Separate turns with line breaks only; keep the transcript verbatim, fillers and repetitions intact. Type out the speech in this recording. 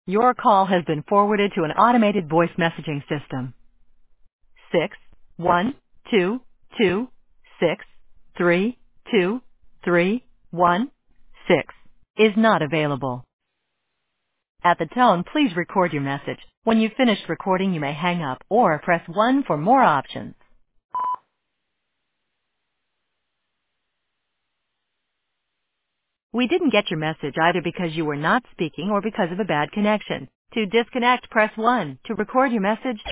Your call has been forwarded to an automated voice messaging system. Six one two two six three two three one six is not available. At the tone, please record your message. When you've finished recording, you may hang up or press one for more options. We didn't get your message either because you were not speaking or because of a bad connection. To disconnect, press one. To record your message,